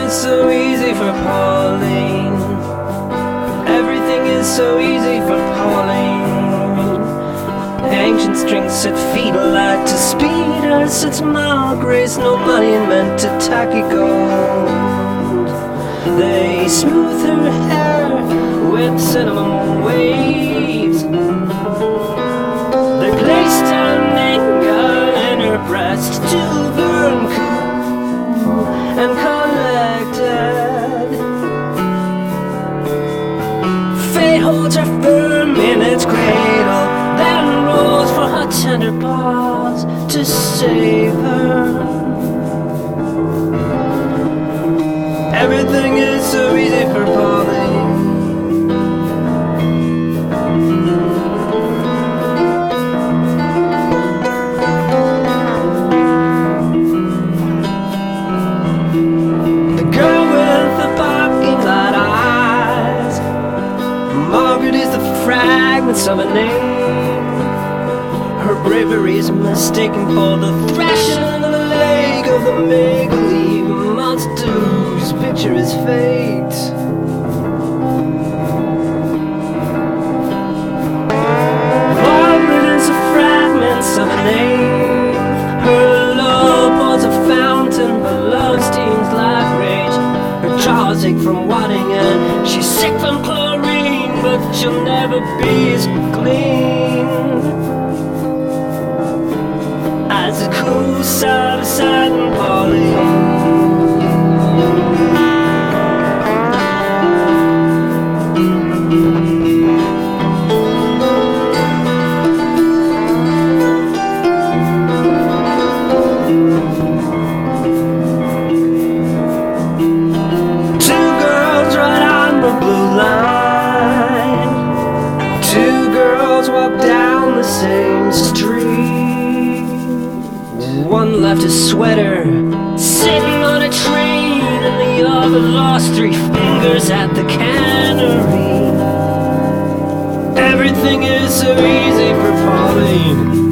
is so easy for Pauline. Everything is so easy for Pauline. Ancient strings set feet light to speed. Earth its mild grace, no money meant to tacky gold. They smooth her hair with cinnamon waves. They placed an anger in her breast to burn cool and collected. Fate holds her firm in its cradle, then rolls for her tender paws to save her. Everything is so easy for Pauline. The girl with the parking lot eyes, Margaret is the fragments of a name. Her bravery is mistaken for the thrashing in the lake of the make-believe monster whose picture is fate. Margaret is the fragments of a name. Her love was a fountain, her love steams like rage. Her jaws ache from wadding and she's sick from chlorine, but she'll never be as clean as the cool side of Satin Pauline. Two girls right on the blue line. Two girls walk down the same street. One left a sweater sitting on a train, and the other lost 3 fingers at the cannery. Everything is so easy for Pauline.